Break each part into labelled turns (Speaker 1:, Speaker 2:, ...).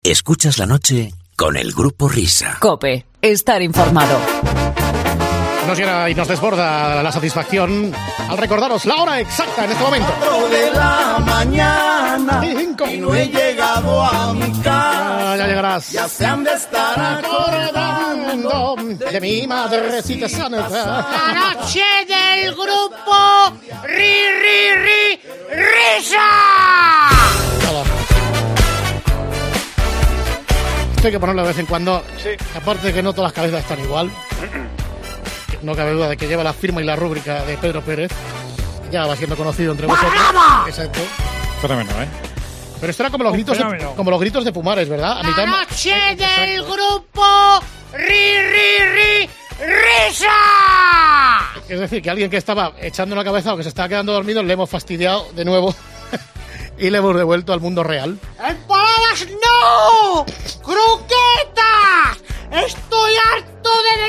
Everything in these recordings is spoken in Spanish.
Speaker 1: Escuchas la noche con el Grupo Risa.
Speaker 2: COPE. Estar informado.
Speaker 3: Nos llena y nos desborda la satisfacción al recordaros la hora exacta en este momento.
Speaker 4: 4 de la mañana y no he llegado a mi casa.
Speaker 3: Ya llegarás.
Speaker 4: Ya se han de estar acordando
Speaker 3: de mi madrecita santa.
Speaker 5: La noche del Grupo Risa.
Speaker 3: Esto hay que ponerlo de vez en cuando.
Speaker 6: Sí.
Speaker 3: Aparte de que no todas las cabezas están igual. No cabe duda de que lleva la firma y la rúbrica de Pedro Pérez. Ya va siendo conocido entre vosotros. Exacto.
Speaker 6: Fenómeno, ¿eh?
Speaker 3: Pero esto era como los gritos de Pumares, ¿verdad?
Speaker 5: La noche del Grupo Risa.
Speaker 3: Es decir, que alguien que estaba echando la cabeza o que se estaba quedando dormido le hemos fastidiado de nuevo y le hemos devuelto al mundo real.
Speaker 5: ¡Empanadas no! ¡Croquetas! ¡Estoy harto de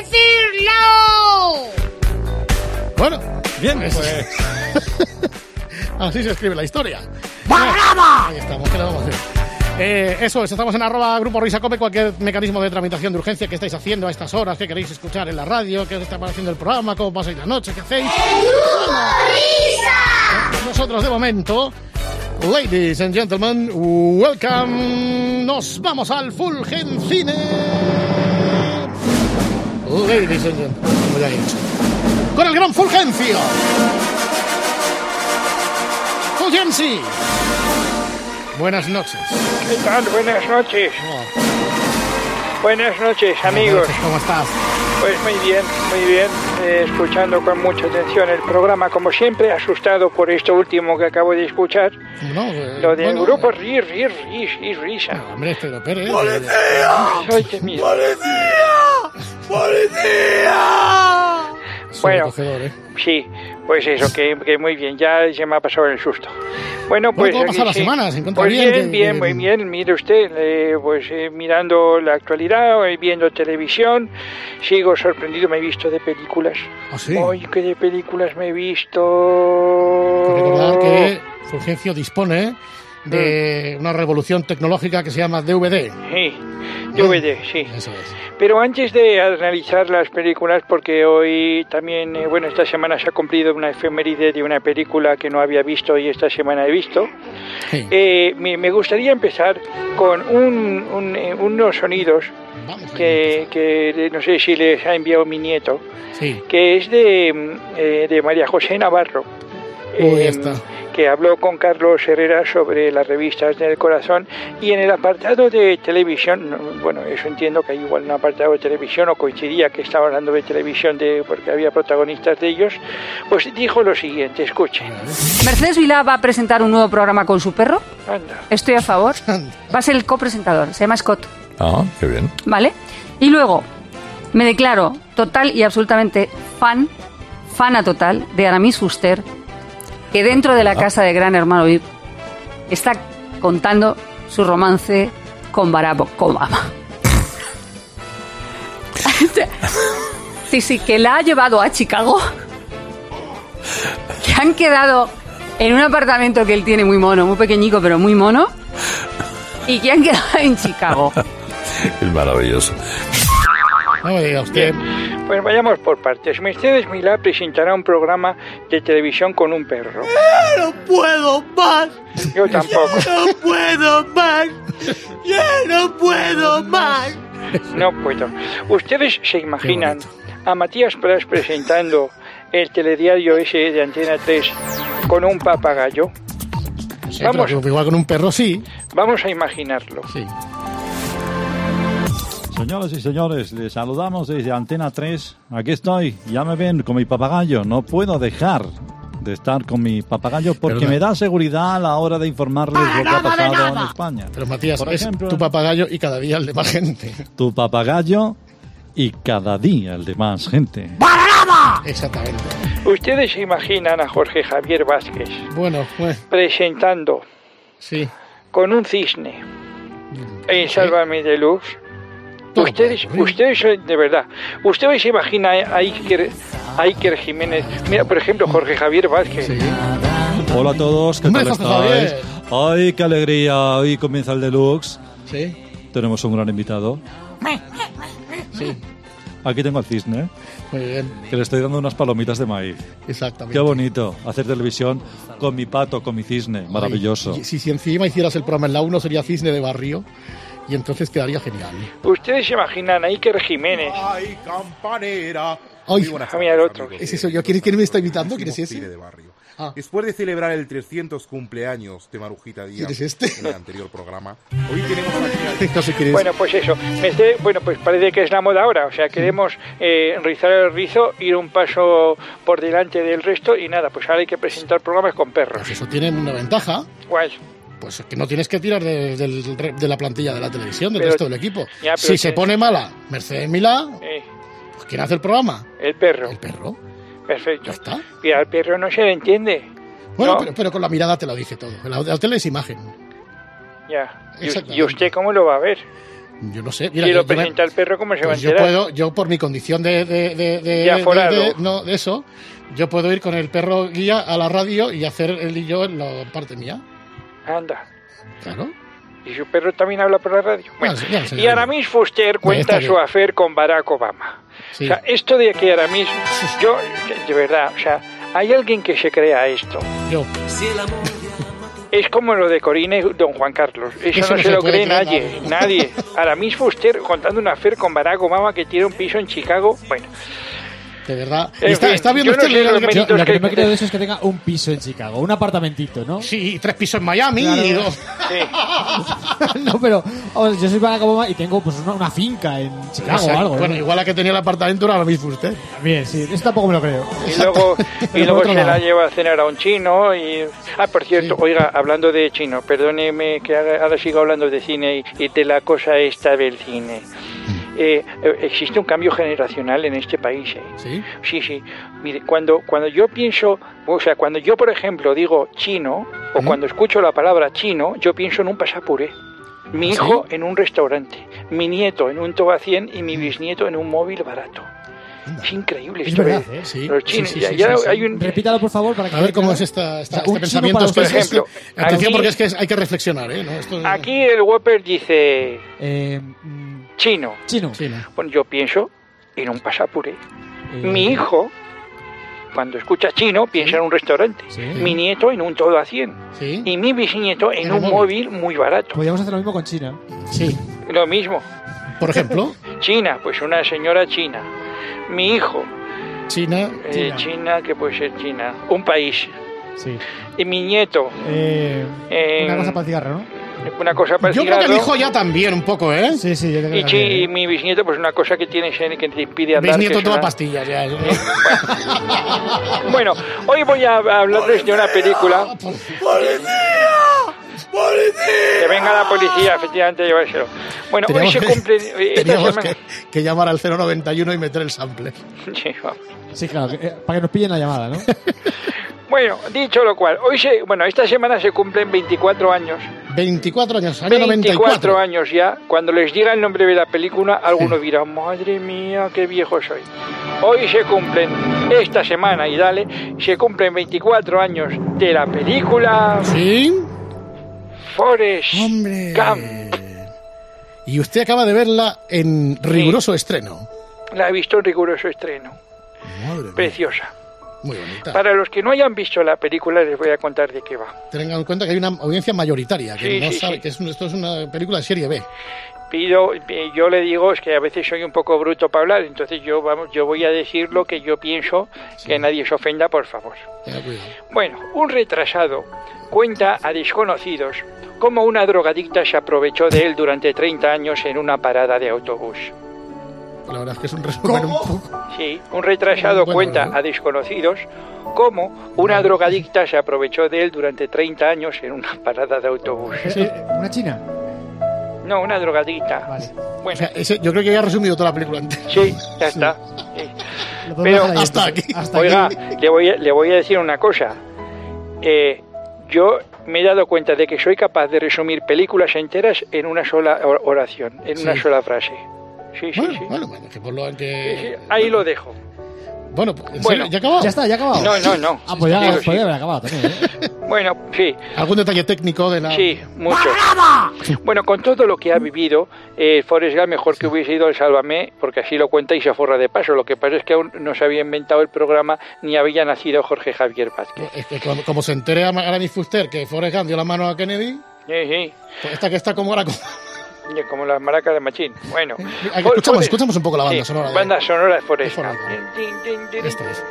Speaker 5: decirlo!
Speaker 3: Bueno,
Speaker 6: bien, pues.
Speaker 3: Así se escribe la historia.
Speaker 5: ¡Brava!
Speaker 3: Ahí estamos, ¿qué le vamos a hacer? Eso es, estamos en @Grupo Risa Cope. Cualquier mecanismo de tramitación de urgencia que estáis haciendo a estas horas, que queréis escuchar en la radio, que os está pareciendo el programa, cómo pasáis la noche, qué hacéis. Nosotros de momento, ladies and gentlemen, welcome. Nos vamos al Fulgencine. Ladies and gentlemen, como ya he dicho, con el gran Fulgencio. Fulgenci. Buenas noches.
Speaker 6: ¿Qué tal? Buenas noches.
Speaker 3: Oh.
Speaker 6: Buenas noches, amigos.
Speaker 3: Buenas noches, ¿cómo estás?
Speaker 6: Pues muy bien, muy bien. Escuchando con mucha atención el programa, como siempre, asustado por esto último que acabo de escuchar.
Speaker 3: No,
Speaker 6: lo del Grupo Risa.
Speaker 3: No, hombre, Pedro Pérez.
Speaker 6: Ay, qué miedo.
Speaker 4: ¡Policía!
Speaker 6: Bueno,
Speaker 3: Sobrecogedor, ¿eh?
Speaker 6: sí, pues eso, que muy bien, ya se me ha pasado el susto. Bueno, pues
Speaker 3: ¿cómo ha pasado la semana? ¿Se encuentra
Speaker 6: pues
Speaker 3: bien?
Speaker 6: bien, muy bien. Mire usted, mirando la actualidad, viendo televisión, sigo sorprendido, me he visto de películas.
Speaker 3: ¿Ah, sí?
Speaker 6: ¡Ay, qué de películas me he visto!
Speaker 3: Hay que recordar que Fulgencio dispone de una revolución tecnológica que se llama DVD.
Speaker 6: Sí, DVD, sí.
Speaker 3: Eso es.
Speaker 6: Pero antes de analizar las películas, porque hoy también, esta semana se ha cumplido una efeméride de una película que no había visto y esta semana he visto,
Speaker 3: Sí.
Speaker 6: me gustaría empezar con unos sonidos que no sé si les ha enviado mi nieto,
Speaker 3: Sí.
Speaker 6: que es de María José Navarro.
Speaker 3: Ya está.
Speaker 6: Que habló con Carlos Herrera sobre las revistas del corazón, y en el apartado de televisión, eso entiendo que hay igual un apartado de televisión, o coincidía que estaba hablando de televisión porque había protagonistas de ellos, pues dijo lo siguiente, escuche.
Speaker 7: Mercedes Vilá va a presentar un nuevo programa con su perro.
Speaker 6: Anda.
Speaker 7: Estoy a favor. Va a ser el copresentador, se llama Scott.
Speaker 8: Ah, qué bien.
Speaker 7: ¿Vale? Y luego me declaro total y absolutamente fana total de Aramis Fuster, que dentro de la casa de Gran Hermano VIP está contando su romance con Barack Obama. Sí, que la ha llevado a Chicago, que han quedado en un apartamento que él tiene muy mono, muy pequeñico, pero muy mono, y que han quedado en Chicago.
Speaker 8: Es maravilloso.
Speaker 3: No me diga usted.
Speaker 6: Pues vayamos por partes. Mercedes Milá presentará un programa de televisión con un perro.
Speaker 4: ¡No puedo más!
Speaker 6: Yo tampoco.
Speaker 4: ¡No puedo más! ¡Ya no puedo más!
Speaker 6: No puedo. ¿Ustedes se imaginan a Matías Prats presentando el telediario ese de Antena 3 con un papagayo?
Speaker 3: Sí, pero igual con un perro sí.
Speaker 6: Vamos a imaginarlo.
Speaker 3: Sí.
Speaker 9: Señoras y señores, les saludamos desde Antena 3. Aquí estoy, ya me ven con mi papagayo. No puedo dejar de estar con mi papagayo porque me da seguridad a la hora de informarles lo que ha pasado en España.
Speaker 3: Pero Matías,
Speaker 9: por ejemplo,
Speaker 3: es tu papagayo y cada día el de más gente.
Speaker 9: Tu papagayo y cada día el de más gente.
Speaker 5: ¡Brava!
Speaker 3: Exactamente.
Speaker 6: ¿Ustedes se imaginan a Jorge Javier Vázquez presentando con un cisne en Sálvame Deluxe? Ustedes, de verdad, ustedes se imaginan a Iker Jiménez. Mira, por ejemplo, Jorge Javier Vázquez.
Speaker 3: Sí.
Speaker 9: Hola a todos, ¿qué tal estáis? ¡Ay, qué alegría! Hoy comienza el Deluxe.
Speaker 3: Sí.
Speaker 9: tenemos un gran invitado.
Speaker 3: Sí.
Speaker 9: Aquí tengo al cisne.
Speaker 3: Muy bien.
Speaker 9: Que le estoy dando unas palomitas de maíz.
Speaker 3: Exactamente.
Speaker 9: Qué bonito hacer televisión con mi pato, con mi cisne. Maravilloso.
Speaker 3: Ay, si encima hicieras el programa en la 1 sería Cisne de Barrio y entonces quedaría genial.
Speaker 6: Ustedes se imaginan a Iker Jiménez.
Speaker 4: ¡Ay, campanera!
Speaker 3: Ay,
Speaker 6: mira el otro.
Speaker 3: ¿Es eso yo? ¿Quién me está invitando? ¿Quién es ese?
Speaker 4: De Barrio. Después de celebrar el 300 cumpleaños de Marujita Díaz en el anterior programa, hoy tenemos aquí
Speaker 3: no sé quién es.
Speaker 6: Bueno, pues eso. Pues parece que es la moda ahora. O sea, queremos rizar el rizo, ir un paso por delante del resto y nada, pues ahora hay que presentar programas con perros.
Speaker 3: Pues eso tiene una ventaja.
Speaker 6: ¿Cuál?
Speaker 3: Pues que no tienes que tirar de la plantilla de la televisión, del resto del equipo. Si se pone mala Mercedes Milá, pues ¿quién hace el programa?
Speaker 6: El perro.
Speaker 3: El perro.
Speaker 6: Perfecto.
Speaker 3: Ya está.
Speaker 6: Y al perro no se le entiende.
Speaker 3: Bueno,
Speaker 6: ¿no?
Speaker 3: pero con la mirada te lo dice todo. La tele es imagen.
Speaker 6: Ya. ¿Y usted cómo lo va a ver?
Speaker 3: Yo no sé.
Speaker 6: Mira, si lo presenta el perro, ¿cómo se va a enterar?
Speaker 3: Yo por mi condición de eso, yo puedo ir con el perro guía a la radio y hacer él y yo en la parte mía.
Speaker 6: Anda.
Speaker 3: Claro.
Speaker 6: ¿Y su perro también habla por la radio? Bueno, y Aramis Fuster cuenta su afer con Barack Obama. Sí. O sea, esto de que Aramis... Yo, de verdad, o sea, hay alguien que se crea esto.
Speaker 3: Yo.
Speaker 6: Es como lo de Corina y don Juan Carlos. Eso no se lo cree nadie. Aramis Fuster contando una afer con Barack Obama que tiene un piso en Chicago. Bueno...
Speaker 3: De verdad. Está viendo usted
Speaker 10: lo que no me creo de eso es que tenga un piso en Chicago, un apartamentito, ¿no?
Speaker 3: Sí, 3 pisos en Miami y 2.
Speaker 6: Sí.
Speaker 10: No, pero yo soy Barack Obama y tengo pues una finca en Chicago o algo.
Speaker 3: Bueno, igual la que tenía el apartamento era lo mismo usted.
Speaker 10: Bien, sí, eso tampoco me lo creo.
Speaker 6: Y luego se la lleva a cenar a un chino y... por cierto, oiga, hablando de chino, perdóneme que ahora sigo hablando de cine y de la cosa esta del cine. Existe un cambio generacional en este país.
Speaker 3: ¿Sí?
Speaker 6: Sí. Mire, cuando yo pienso, o sea, cuando yo, por ejemplo, digo chino, o cuando escucho la palabra chino, yo pienso en un pasapuré. Mi hijo en un restaurante, mi nieto en un tobacien y mi bisnieto en un móvil barato. Es increíble esto.
Speaker 10: Es verdad,
Speaker 3: sí.
Speaker 6: Los chinos,
Speaker 3: sí.
Speaker 6: hay un...
Speaker 10: Repítalo, por favor, para que...
Speaker 3: A ver cómo es este pensamiento.
Speaker 6: Por ejemplo,
Speaker 3: atención, porque es que hay que reflexionar, ¿no?
Speaker 6: Aquí el Whopper dice... Chino. Bueno, yo pienso en un pasapuré. Mi hijo, cuando escucha chino, piensa en un restaurante.
Speaker 10: Sí.
Speaker 6: Mi nieto en un todo a 100.
Speaker 3: Sí.
Speaker 6: Y mi bisnieto en un móvil muy barato.
Speaker 10: Podríamos hacer lo mismo con China.
Speaker 3: Sí.
Speaker 6: Lo mismo.
Speaker 3: Por ejemplo.
Speaker 6: China, pues una señora china. Mi hijo.
Speaker 3: China,
Speaker 6: que puede ser China. Un país.
Speaker 10: Sí.
Speaker 6: Y mi nieto.
Speaker 10: Una cosa para el cigarro, ¿no?
Speaker 6: Una cosa para el
Speaker 3: yo
Speaker 6: cigarro.
Speaker 3: Creo que el hijo ya también, un poco, ¿eh?
Speaker 10: Sí, yo creo
Speaker 6: y mi bisnieto, pues una cosa que tiene que te impide andar.
Speaker 3: Bisnieto toma pastillas, ya.
Speaker 6: Bueno, hoy voy a hablarles de una película.
Speaker 4: ¡Policía!
Speaker 6: Que venga la policía, efectivamente, a llevárselo. Bueno, hoy se cumple...
Speaker 3: Teníamos que llamar al 091 y meter el sample.
Speaker 6: Sí, vamos.
Speaker 10: Sí, claro, para que nos pillen la llamada, ¿no?
Speaker 6: Bueno, dicho lo cual, esta semana se cumplen 24 años.
Speaker 3: 24 años, año
Speaker 6: 24 años ya. Cuando les diga el nombre de la película, alguno dirá, madre mía, qué viejo soy. Hoy se cumplen, esta semana y se cumplen 24 años de la película...
Speaker 3: ¿Sí?
Speaker 6: Forrest Gump.
Speaker 3: Y usted acaba de verla en riguroso estreno.
Speaker 6: La he visto en riguroso estreno.
Speaker 3: Madre mía.
Speaker 6: Preciosa.
Speaker 3: Muy bonita.
Speaker 6: Para los que no hayan visto la película, les voy a contar de qué va.
Speaker 3: Tengan en cuenta que hay una audiencia mayoritaria que no sabe que esto es una película de serie B.
Speaker 6: Yo le digo, es que a veces soy un poco bruto para hablar, entonces yo voy a decir lo que yo pienso, que nadie se ofenda, por favor. Bueno, un retrasado cuenta a desconocidos cómo una drogadicta se aprovechó de él durante 30 años en una parada de autobús.
Speaker 3: La verdad es que es un resumen un poco...
Speaker 6: Sí, un retrasado cuenta a desconocidos cómo una drogadicta se aprovechó de él durante 30 años en una parada de autobús.
Speaker 10: ¿Una china?
Speaker 6: No, una drogadicta.
Speaker 10: Vale.
Speaker 6: Bueno.
Speaker 3: O sea, yo creo que ya ha resumido toda la película antes.
Speaker 6: Sí, ya está. Sí. Pero
Speaker 3: hasta aquí.
Speaker 6: Oiga, le voy a decir una cosa. Yo me he dado cuenta de que soy capaz de resumir películas enteras en una sola oración, en una sola frase. Sí.
Speaker 3: Bueno, que por lo que...
Speaker 6: Sí, ahí lo dejo.
Speaker 3: Bueno, ¿ya acabó?
Speaker 10: Ya está, ya ha acabado.
Speaker 6: No.
Speaker 10: Ah, pues ya podría haber acabado también, ¿eh?
Speaker 6: Bueno, sí.
Speaker 3: ¿Algún detalle técnico de la...?
Speaker 6: Sí, mucho. Bueno, con todo lo que ha vivido, Forrest Gump mejor que hubiese ido al Sálvame, porque así lo cuenta y se forra de paso. Lo que pasa es que aún no se había inventado el programa ni había nacido Jorge Javier Vázquez.
Speaker 3: Es que como se entere Aramis Fuster que Forrest Gump dio la mano a Kennedy...
Speaker 6: Sí.
Speaker 3: Pues esta que está como ahora...
Speaker 6: Como las maracas de Machín. Bueno.
Speaker 3: Escuchamos un poco la banda sonora.
Speaker 6: Banda sonora de Forrest Gump.
Speaker 3: Esto es.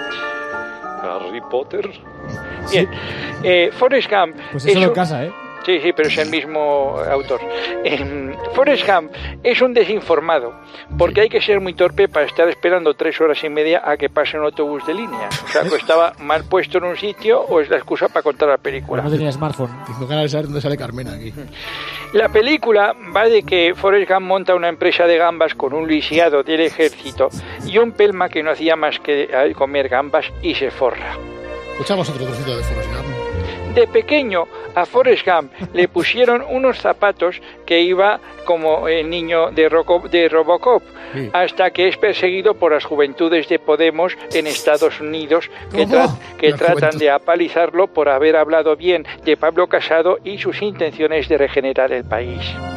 Speaker 6: Harry Potter. Bien. Forrest Gump...
Speaker 10: Pues eso en casa, ¿eh?
Speaker 6: Sí, pero es el mismo autor. Forrest Gump es un desinformado, porque hay que ser muy torpe para estar esperando 3 horas y media a que pase un autobús de línea. O sea, que estaba mal puesto en un sitio o es la excusa para contar la película.
Speaker 10: No tenía smartphone.
Speaker 3: Tengo ganas de saber dónde sale Carmena aquí.
Speaker 6: La película va de que Forrest Gump monta una empresa de gambas con un lisiado del ejército y un pelma que no hacía más que comer gambas y se forra.
Speaker 3: Escuchamos otro trocito de Forrest Gump.
Speaker 6: De pequeño a Forrest Gump le pusieron unos zapatos que iba como el niño de Robocop, sí, hasta que es perseguido por las juventudes de Podemos en Estados Unidos que tratan de apalizarlo por haber hablado bien de Pablo Casado y sus intenciones de regenerar el país.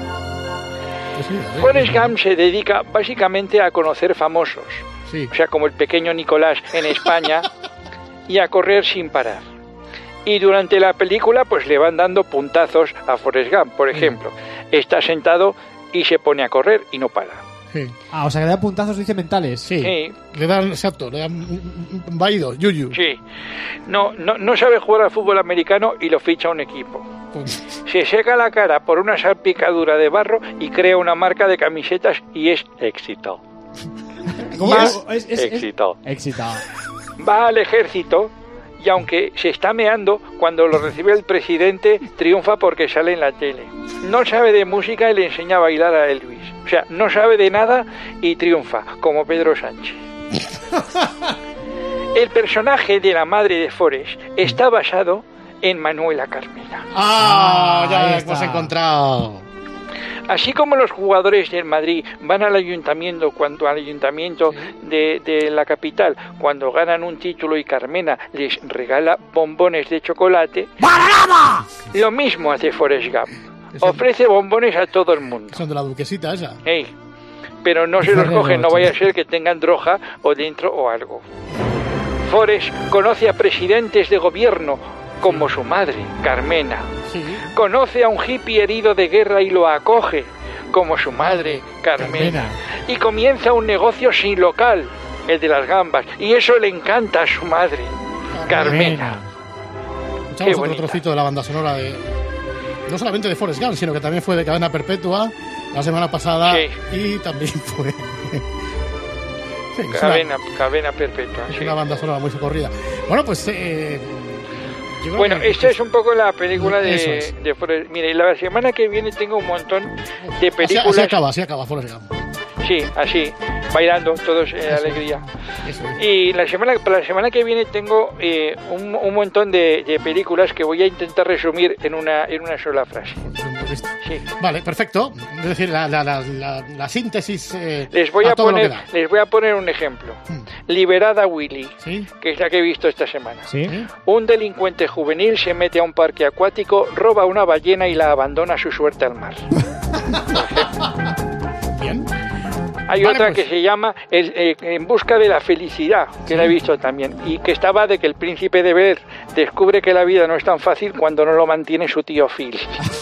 Speaker 6: Forrest Gump se dedica básicamente a conocer famosos, o sea, como el pequeño Nicolás en España, y a correr sin parar. Y durante la película pues le van dando puntazos a Forrest Gump. Por ejemplo, está sentado y se pone a correr y no para.
Speaker 10: Sí. O sea que le dan puntazos, dice, mentales.
Speaker 3: Sí. Le dan vaídos, yuyu.
Speaker 6: Sí. No sabe jugar al fútbol americano y lo ficha un equipo. Se seca la cara por una salpicadura de barro y crea una marca de camisetas y es éxito.
Speaker 10: ¿Cómo
Speaker 6: es éxito?
Speaker 10: Éxito.
Speaker 6: Va al ejército y aunque se está meando, cuando lo recibe el presidente, triunfa porque sale en la tele. No sabe de música y le enseña a bailar a Elvis. O sea, no sabe de nada y triunfa, como Pedro Sánchez. El personaje de la madre de Forrest está basado en Manuela Carmena.
Speaker 3: Ya lo hemos encontrado.
Speaker 6: Así como los jugadores del Madrid van al ayuntamiento de la capital cuando ganan un título y Carmena les regala bombones de chocolate,
Speaker 5: ¡Bananama!
Speaker 6: Lo mismo hace Forrest Gump. Ofrece bombones a todo el mundo.
Speaker 3: Son de la duquesita esa.
Speaker 6: Pero no se los cogen, no vaya a ser que tengan droga o dentro o algo. Forrest conoce a presidentes de gobierno como su madre, Carmena. Conoce a un hippie herido de guerra y lo acoge, como su madre, Carmena. Y comienza un negocio sin local, el de las gambas, y eso le encanta a su madre, Carmena.
Speaker 3: Escuchamos otro trocito de la banda sonora no solamente de Forrest Gump, sino que también fue de Cadena Perpetua la semana pasada y también fue...
Speaker 6: Cadena Perpetua.
Speaker 3: Es una banda sonora muy socorrida. Bueno, pues...
Speaker 6: Bueno, esta es un poco la película de Forrest. Mire, la semana que viene tengo un montón de películas.
Speaker 3: Así acaba Forrest Gump.
Speaker 6: Sí, así, bailando, todos alegría. Y para la semana que viene tengo un montón de películas que voy a intentar resumir en una sola frase. Sí.
Speaker 3: Vale, perfecto. Es decir, la síntesis.
Speaker 6: Les voy a poner un ejemplo. Liberada Willy, que es la que he visto esta semana. Un delincuente juvenil se mete a un parque acuático, roba una ballena y la abandona a su suerte al mar.
Speaker 3: Bien.
Speaker 6: Hay otra que se llama En busca de la felicidad, que la he visto también, y que estaba de que el príncipe de Bel-Air descubre que la vida no es tan fácil cuando no lo mantiene su tío Phil.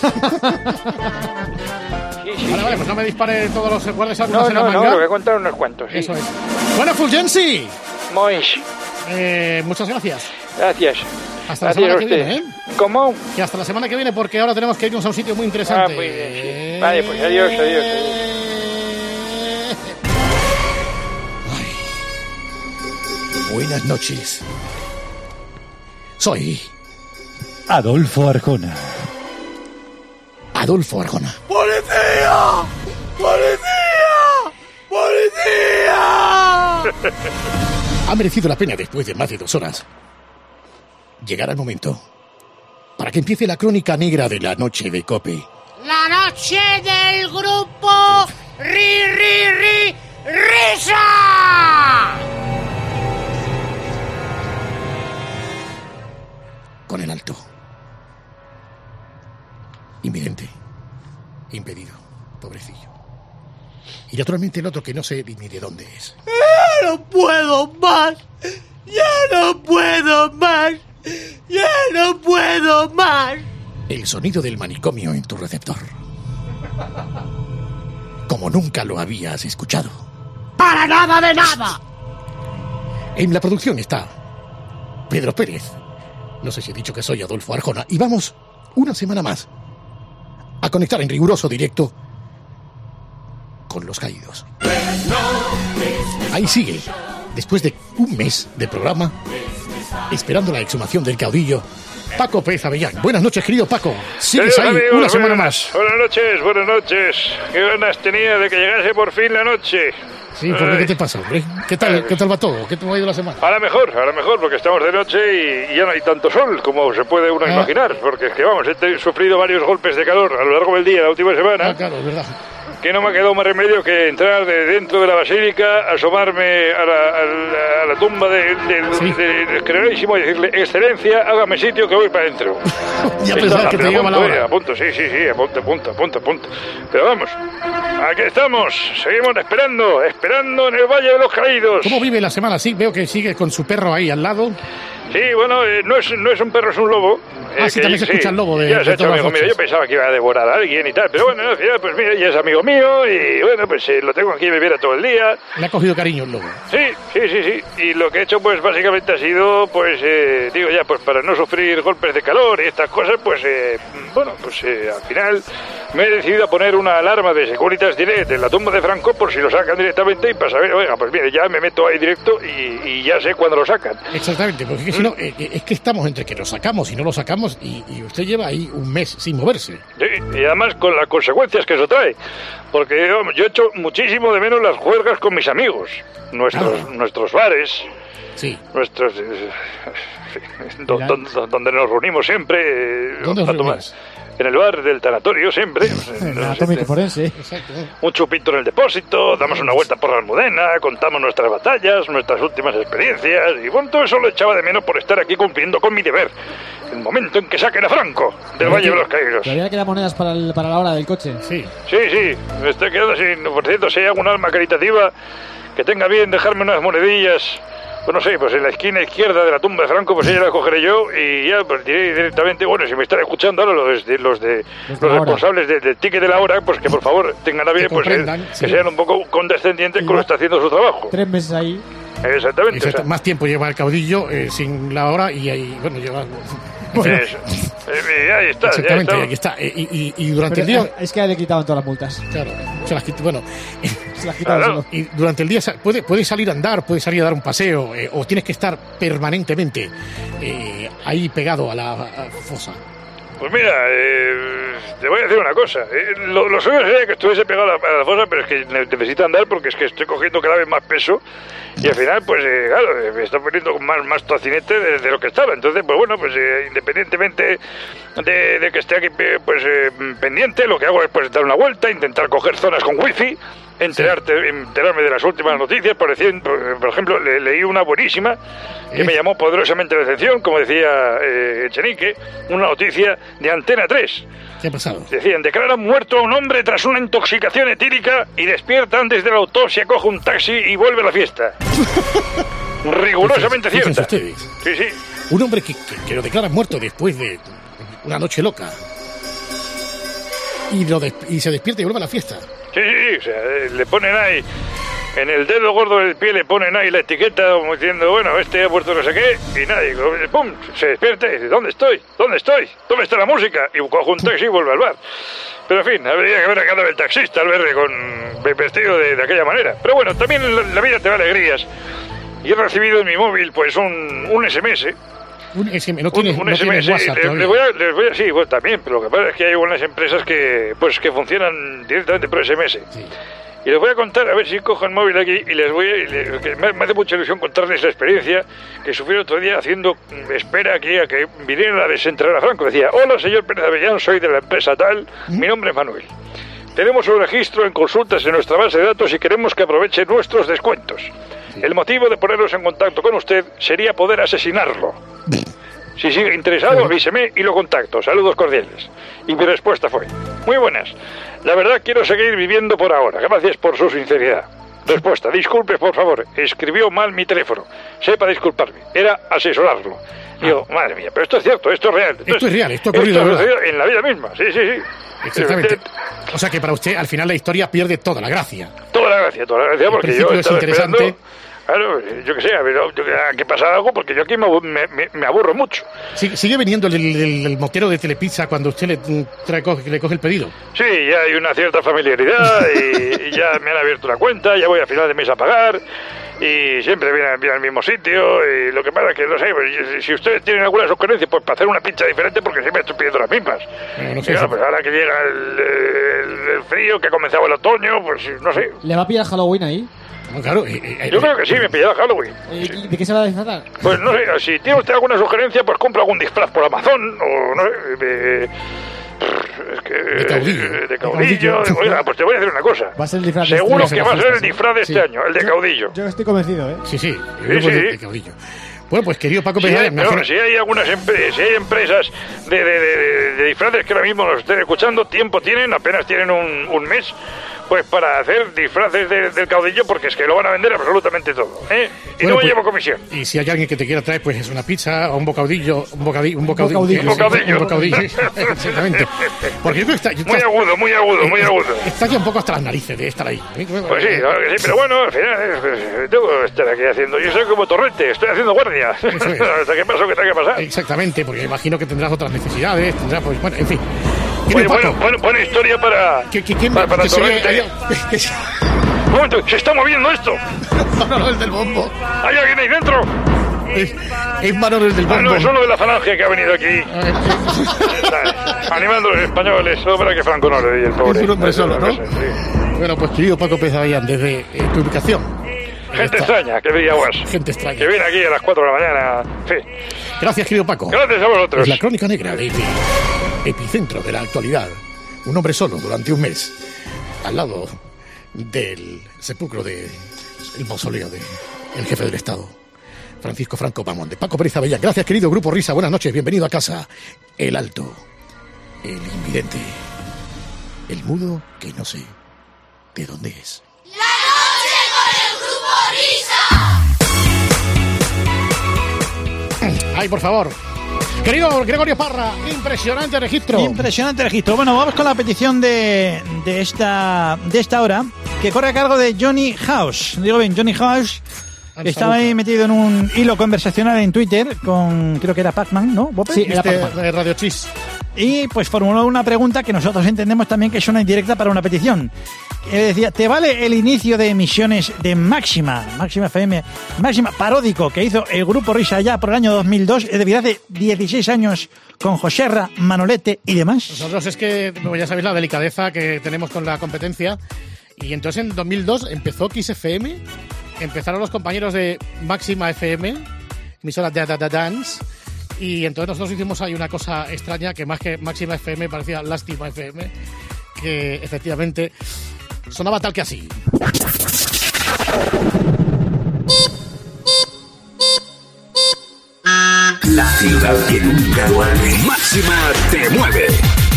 Speaker 3: Vale, pues no me dispare todos los guardias algunos en la manga.
Speaker 6: No, lo voy a contar unos cuantos.
Speaker 3: Eso es. Bueno, Fulgenci.
Speaker 6: Moish.
Speaker 3: Muchas gracias.
Speaker 6: Gracias.
Speaker 3: Hasta la semana que viene, ¿eh?
Speaker 6: ¿Cómo?
Speaker 3: Que hasta la semana que viene, porque ahora tenemos que irnos a un sitio muy interesante.
Speaker 6: Muy bien, sí. Vale, pues adiós.
Speaker 3: Buenas noches. Soy
Speaker 9: Adolfo Arjona.
Speaker 5: ¡Policía!
Speaker 3: Ha merecido la pena, después de más de 2 horas, llegar al momento para que empiece la crónica negra de la noche de COPE.
Speaker 5: La noche del grupo Risa.
Speaker 3: Con el alto. Y naturalmente el otro que no sé ni de dónde es.
Speaker 5: ¡Ya no puedo más! ¡Ya no puedo más! ¡Ya no puedo más!
Speaker 3: El sonido del manicomio en tu receptor. Como nunca lo habías escuchado.
Speaker 5: ¡Para nada de nada!
Speaker 3: En la producción está Pedro Pérez. No sé si he dicho que soy Adolfo Arjona. Y vamos una semana más a conectar en riguroso directo con los caídos. Ahí sigue, después de un mes de programa, esperando la exhumación del caudillo, Paco Pérez Avellán. Buenas noches, querido Paco. Sigues ahí
Speaker 11: amigos,
Speaker 3: una semana más.
Speaker 11: Buenas noches. Qué ganas tenía de que llegase por fin la noche.
Speaker 3: Sí, ¿por qué te pasa, hombre? ¿Qué tal va todo? ¿Qué te ha ido la semana?
Speaker 11: Ahora mejor, porque estamos de noche y ya no hay tanto sol como se puede uno imaginar. Porque es que, vamos, he sufrido varios golpes de calor a lo largo del día, la última semana.
Speaker 3: Claro, es verdad.
Speaker 11: Que no me ha quedado más remedio que entrar dentro de la basílica, asomarme a la tumba del Generalísimo y decirle: Excelencia, hágame sitio que voy para adentro.
Speaker 3: Ya pensaba que te llegaba la hora.
Speaker 11: A punto. Pero vamos, aquí estamos, seguimos esperando en el Valle de los Caídos.
Speaker 3: ¿Cómo vive la semana? Sí, veo que sigue con su perro ahí al lado.
Speaker 11: Sí, bueno, no es un perro, es un lobo.
Speaker 3: Sí, también se escucha el lobo de
Speaker 11: ya se ha hecho amigo mío. Yo pensaba que iba a devorar a alguien y tal, pero bueno, pues mira, ya es amigo mío y bueno, pues lo tengo aquí, me viera todo el día.
Speaker 3: Le ha cogido cariño el lobo.
Speaker 11: Sí. Y lo que he hecho, pues básicamente ha sido, pues pues para no sufrir golpes de calor y estas cosas, pues al final me he decidido a poner una alarma de Securitas Direct en la tumba de Franco por si lo sacan directamente y para saber, oiga, pues mire, ya me meto ahí directo y ya sé cuándo lo sacan.
Speaker 3: Exactamente, porque si no, es que estamos entre que lo sacamos y no lo sacamos y usted lleva ahí un mes sin moverse.
Speaker 11: Sí, y además con las consecuencias que eso trae. Porque yo he hecho muchísimo de menos las juergas con mis amigos, nuestros bares, nuestros donde nos reunimos siempre.
Speaker 3: ¿Dónde nos reunimos?
Speaker 11: En el bar del tanatorio siempre.
Speaker 10: En el anatómico forense.
Speaker 11: Un chupito en el depósito, damos una vuelta por la Almudena, contamos nuestras batallas, nuestras últimas experiencias, y bueno, todo eso lo echaba de menos por estar aquí cumpliendo con mi deber. El momento en que saquen a Franco del Valle de los Caídos.
Speaker 10: ¿Todavía quedan monedas para la hora del coche?
Speaker 11: Sí, me estoy quedando sin. Por cierto, si hay algún alma caritativa que tenga bien dejarme unas monedillas. Pues no sé, pues en la esquina izquierda de la tumba de Franco, pues ella la cogeré yo y ya pues diré directamente, bueno, si me están escuchando ahora los responsables del ticket de la hora, pues que por favor tengan a bien, pues que sean un poco condescendientes con lo que está haciendo su trabajo.
Speaker 10: 3 meses ahí.
Speaker 11: Exactamente.
Speaker 3: Más tiempo lleva el caudillo sin la hora y ahí, bueno, lleva...
Speaker 11: Eso. Ahí está.
Speaker 3: Exactamente, aquí está. Y durante el día...
Speaker 10: Es que le quitaban todas las multas.
Speaker 3: Claro, se las quitaban. Bueno,
Speaker 10: se las quitaban solo.
Speaker 3: Y durante el día puede salir a andar, puede salir a dar un paseo, o tienes que estar permanentemente ahí pegado a la fosa.
Speaker 11: Pues mira, te voy a decir una cosa. Lo suyo sería que estuviese pegado a la fosa, pero es que necesito andar porque es que estoy cogiendo cada vez más peso y al final, pues claro, me está poniendo más tocinete de lo que estaba. Entonces, pues bueno, pues independientemente de que esté aquí pues pendiente, lo que hago es pues dar una vuelta, intentar coger zonas con wifi, enterarme de las últimas noticias. Por ejemplo, leí una buenísima que me llamó poderosamente la atención, como decía Echenique, una noticia de Antena 3.
Speaker 3: ¿Qué ha pasado?
Speaker 11: Decían: declaran muerto a un hombre tras una intoxicación etílica y despierta antes de la autopsia, coge un taxi y vuelve a la fiesta. Rigurosamente cierta.
Speaker 3: Ustedes.
Speaker 11: Sí.
Speaker 3: Un hombre que lo declaran muerto después de una noche loca y se despierta y vuelve a la fiesta.
Speaker 11: Sí, o sea, le ponen ahí, en el dedo gordo del pie le ponen ahí la etiqueta como diciendo, bueno, este ha muerto no sé qué, y nadie, pum, se despierta y dice, ¿dónde estoy? ¿Dónde está la música? Y coge un taxi y vuelve al bar. Pero en fin, habría que ver a cada el taxista al verle vestido de aquella manera. Pero bueno, también la vida te da alegrías. Y he recibido en mi móvil pues un SMS.
Speaker 3: Un SMS, no tiene WhatsApp
Speaker 11: todavía. Sí, bueno, también, pero lo que pasa es que hay algunas empresas que funcionan directamente por SMS. Sí. Y les voy a contar, a ver si cojo el móvil aquí y que me hace mucha ilusión contarles la experiencia que sufrí otro día haciendo espera aquí a que viniera a desenterrar a Franco. Decía: hola, señor Pérez Avellán, soy de la empresa tal, mi nombre es Manuel. Tenemos un registro en consultas en nuestra base de datos y queremos que aproveche nuestros descuentos. El motivo de ponernos en contacto con usted sería poder asesinarlo. Si sigue interesado, avíseme y lo contacto. Saludos cordiales. Y mi respuesta fue: Muy buenas. La verdad quiero seguir viviendo por ahora. Gracias por su sinceridad. Respuesta. Disculpe, por favor. Escribió mal mi teléfono. Sepa disculparme. Era asesorarlo. Digo, madre mía, pero esto es cierto, esto es real.
Speaker 3: Esto es real, esto ha ocurrido
Speaker 11: en la vida misma. Sí.
Speaker 3: Exactamente. O sea que para usted, al final, la historia pierde toda la gracia.
Speaker 11: Toda la gracia, porque yo estaba esperando... Claro, yo qué sé, que pasa algo, porque yo aquí me aburro mucho.
Speaker 3: ¿Sigue viniendo el motero de Telepizza cuando usted le coge el pedido?
Speaker 11: Sí, ya hay una cierta familiaridad y ya me han abierto una cuenta, ya voy a final de mes a pagar y siempre viene al mismo sitio. Y lo que pasa es que, no sé, si ustedes tienen alguna sugerencia, pues para hacer una pizza diferente, porque siempre estoy pidiendo las mismas.
Speaker 3: No sé,
Speaker 11: pues ahora que llega el frío, que ha comenzado el otoño, pues no sé.
Speaker 10: ¿Le va a pillar Halloween ahí?
Speaker 3: No, claro.
Speaker 11: Yo creo que sí, me pillará Halloween.
Speaker 10: ¿De qué se va a disfrazar?
Speaker 11: Pues no sé, si tiene usted alguna sugerencia, pues compra algún disfraz por Amazon, o no sé, de caudillo. Oiga, pues te voy a decir una cosa.
Speaker 10: Va a ser el disfraz
Speaker 11: seguro que va a ser el disfraz de este año, el de caudillo.
Speaker 10: Yo estoy convencido, ¿eh?
Speaker 3: Sí. De caudillo. Bueno, pues querido Paco Pérez,
Speaker 11: si hay algunas empresas de disfraces que ahora mismo nos estén escuchando, tiempo tienen, apenas tienen un mes, pues para hacer disfraces del caudillo, porque es que lo van a vender absolutamente todo, ¿eh? Y no me llevo comisión.
Speaker 3: Y si hay alguien que te quiera traer, pues es una pizza o un bocadillo. Exactamente. Porque yo creo que está...
Speaker 11: Muy agudo.
Speaker 3: Está ya un poco hasta las narices de estar ahí.
Speaker 11: Pues sí, pero bueno, al final tengo que estar aquí haciendo... Yo soy como Torrente, estoy haciendo guardia. Hasta que pasa lo que tenga que pasar.
Speaker 3: Exactamente, porque imagino que tendrás otras necesidades, pues bueno, en fin.
Speaker 11: Buena historia para Torrente. Un momento, se está moviendo esto.
Speaker 3: Manuel del Bombo.
Speaker 11: ¿Hay alguien ahí dentro?
Speaker 3: Es Manuel del Bombo.
Speaker 11: No, es uno de la falange que ha venido aquí. Animando a los españoles. Solo para que Franco no le dé el pobre.
Speaker 3: Es un hombre solo, ¿no? Sí. Bueno, pues querido Paco Pérez Avellán, desde tu ubicación.
Speaker 11: Gente extraña, que veía aguas.
Speaker 3: Gente extraña.
Speaker 11: Que viene aquí a las 4 de la mañana. Sí.
Speaker 3: Gracias, querido Paco.
Speaker 11: Gracias a vosotros.
Speaker 3: Es la crónica negra de epicentro de la actualidad. Un hombre solo durante un mes. Al lado del sepulcro del mausoleo del jefe del Estado, Francisco Franco Bamonde. Paco Pérez Avellán. Gracias, querido Grupo Risa. Buenas noches. Bienvenido a casa. El alto. El invidente. El mudo que no sé de dónde es.
Speaker 12: ¡La noche con el Grupo
Speaker 3: Risa! ¡Ay, por favor! Querido Gregorio Parra, impresionante registro.
Speaker 13: Bueno, vamos con la petición de esta hora, que corre a cargo de Johnny House. Digo bien, Johnny House, que estaba ahí metido en un hilo conversacional en Twitter con, creo que era Pac-Man, ¿no? ¿Bope?
Speaker 3: Sí, era Pac-Man. De Radio Chis.
Speaker 13: Y pues formuló una pregunta que nosotros entendemos también que es una indirecta para una petición. Decía, ¿te vale el inicio de emisiones de Máxima FM, Máxima paródico que hizo el Grupo Risa ya por el año 2002, es decir, hace 16 años con Joserra, Manolete y demás?
Speaker 3: Nosotros es que, ya sabéis la delicadeza que tenemos con la competencia, y entonces en 2002 empezó Kiss FM, empezaron los compañeros de Máxima FM, emisora de Dance, y entonces nosotros hicimos ahí una cosa extraña que más que Máxima FM parecía Lástima FM, que efectivamente sonaba tal que así.
Speaker 1: La ciudad que nunca duerme. Máxima te mueve.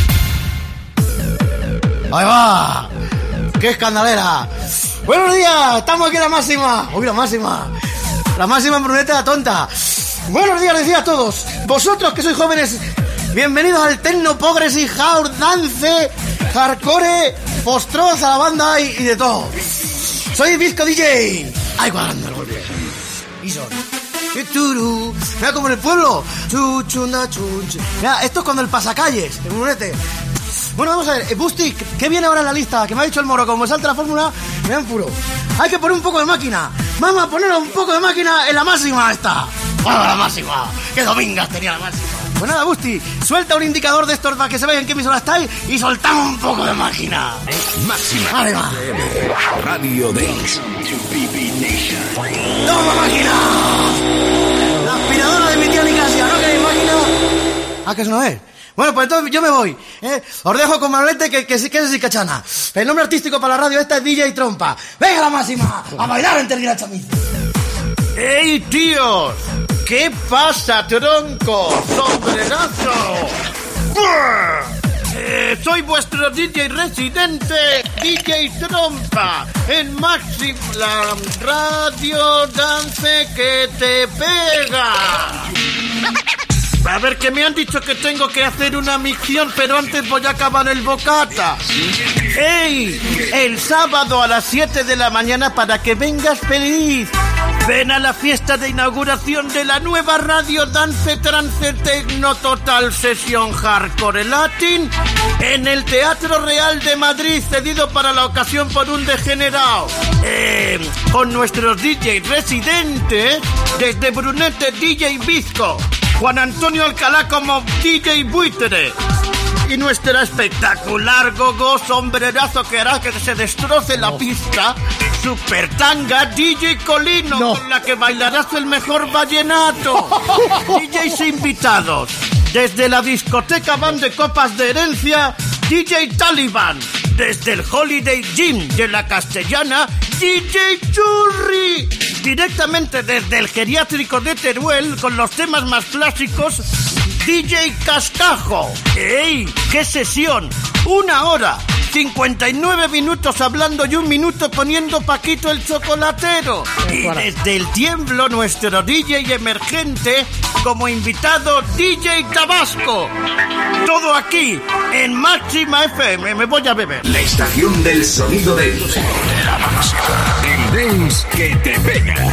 Speaker 14: ¡Ahí va! ¡Qué escandalera! ¡Buenos días! Estamos aquí en la Máxima. ¡Uy, la Máxima! La Máxima en Brunete la tonta. Buenos días, decía a todos. Vosotros que sois jóvenes, bienvenidos al Techno Progressive House, Dance, Hardcore, Postroz a la banda y de todo. Soy Visco DJ. ¡Ay, cuadrando el golpe! Y son... Mira como en el pueblo. Mira, esto es cuando el pasacalles, el Brunete. Bueno, vamos a ver, Busti, ¿qué viene ahora en la lista? Que me ha dicho el moro, como me salta la fórmula, me dan puro. Hay que poner un poco de máquina. Vamos a poner un poco de máquina en la Máxima esta. ¡Bueno, la Máxima! ¡Qué domingas tenía la Máxima! Pues nada, Busti, suelta un indicador de estos para que se vean en qué emisora estáis y soltamos un poco de máquina.
Speaker 1: Máxima.
Speaker 14: Vale, va.
Speaker 1: Radio Dance.
Speaker 14: ¡Toma máquina! La aspiradora de mi tía Nicasia, ¿no queréis máquina? Ah, que eso no es. Bueno, pues entonces yo me voy. Os dejo con Manolete, que es cachana. El nombre artístico para la radio esta es DJ Trompa. ¡Venga la Máxima! ¡A bailar en Terguira Chamizo!
Speaker 5: ¡Ey, tíos! ¿Qué pasa, tronco? ¡Sombrerazo!
Speaker 14: Soy vuestro DJ residente, DJ Trompa, en Máxima, la radio dance que te pega. A ver, que me han dicho que tengo que hacer una misión, pero antes voy a acabar el bocata. ¡Ey! El sábado a las 7 de la mañana para que vengas feliz. Ven a la fiesta de inauguración de la nueva radio Dance Trance Tecno Total Sesión Hardcore Latin en el Teatro Real de Madrid, cedido para la ocasión por un degenerado. Con nuestros DJ residentes, desde Brunete DJ Bizco, Juan Antonio Alcalá como DJ Buitre, y nuestra espectacular gogo sombrerazo que hará que se destroce la pista, Super Tanga DJ Colino, con la que bailarás el mejor vallenato. DJs invitados, desde la discoteca Van de Copas de Herencia, DJ Taliban, desde el Holiday Gym de la Castellana, DJ Churri, directamente desde el geriátrico de Teruel, con los temas más clásicos, DJ Cascajo. ¡Ey! ¡Qué sesión! 1 hora, 59 minutos hablando y 1 minuto poniendo Paquito el chocolatero. Y desde el Tiemblo, nuestro DJ emergente, como invitado DJ Tabasco. Todo aquí, en Máxima FM. Me voy a beber.
Speaker 1: La estación del sonido dance. La máxima. El dance que te pega.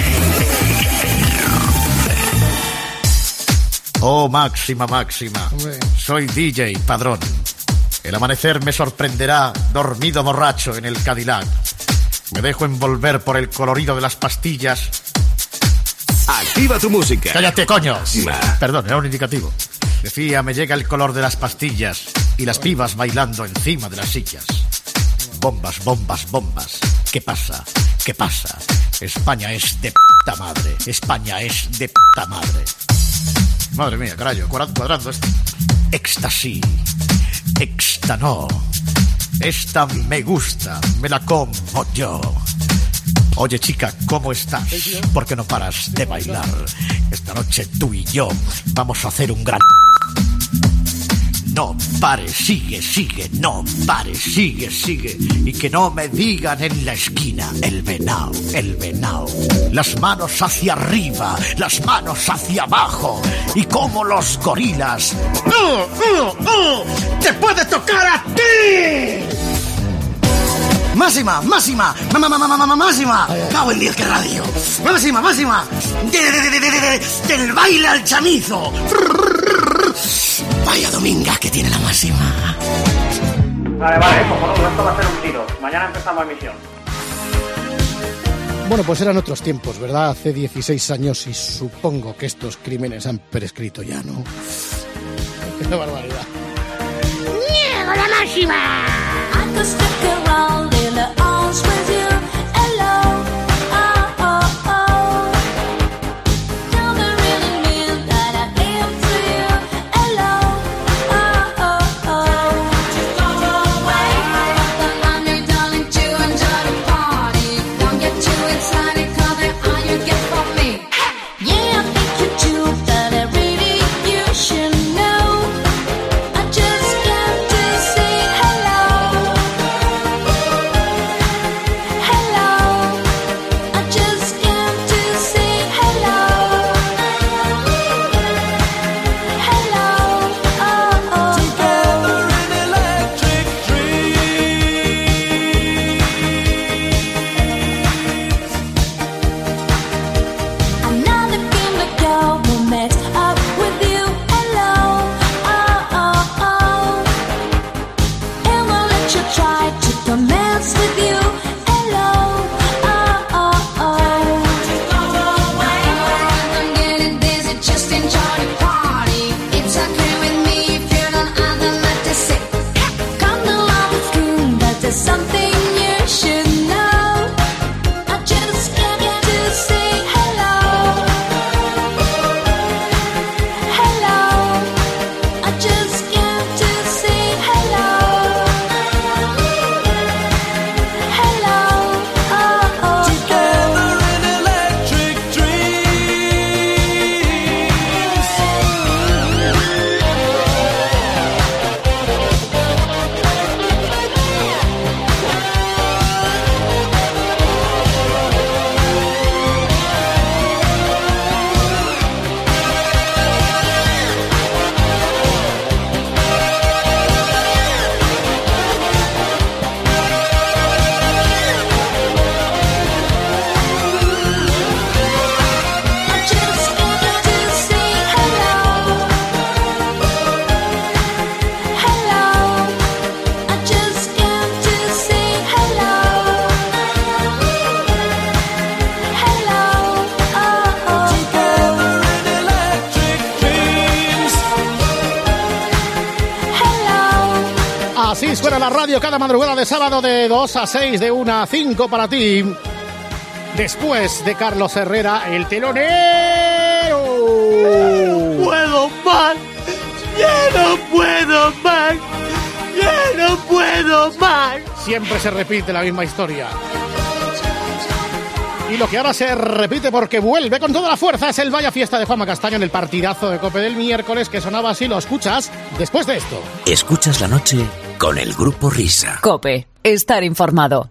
Speaker 14: Oh, Máxima, Máxima. Soy DJ Padrón. El amanecer me sorprenderá dormido borracho en el Cadillac. Me dejo envolver por el colorido de las pastillas.
Speaker 1: Activa tu música.
Speaker 14: ¡Cállate, coño! Perdón, era un indicativo. Decía, me llega el color de las pastillas y las pibas bailando encima de las sillas. Bombas, bombas, bombas. ¿Qué pasa? ¿Qué pasa? España es de puta madre. España es de puta madre. Madre mía, carajo, cuadrando esto. Éxtasis. Esta no. Esta me gusta, me la como yo. Oye, chica, ¿cómo estás? ¿Por qué no paras de bailar? Esta noche tú y yo vamos a hacer un gran... No pares, sigue, sigue, no pares, sigue, sigue. Y que no me digan en la esquina, el venao, el venao. Las manos hacia arriba, las manos hacia abajo. Y como los gorilas. ¡Te puede tocar a ti! Máxima, Máxima, Máxima. Cago en 10, que radio. Máxima, Máxima. Del baile al chamizo. Vaya dominga que tiene la Máxima.
Speaker 15: Vale, cojonudo, esto va a ser un tiro. Mañana empezamos emisión.
Speaker 3: Bueno, pues eran otros tiempos, ¿verdad? Hace 16 años y supongo que estos crímenes han prescrito ya, ¿no? ¡Qué barbaridad!
Speaker 12: ¡Niego la Máxima!
Speaker 3: Suena la radio cada madrugada de sábado de 2 a 6, de 1 a 5 para ti. Después de Carlos Herrera, el telonero.
Speaker 5: ¡No puedo más! ¡Ya no puedo más! ¡Ya no puedo más!
Speaker 3: Siempre se repite la misma historia. Y lo que ahora se repite porque vuelve con toda la fuerza es el Vaya Fiesta de Juanma Castaño en el partidazo de COPE del miércoles, que sonaba así. Lo escuchas después de esto.
Speaker 1: Escuchas la noche con el Grupo Risa.
Speaker 2: COPE. Estar informado.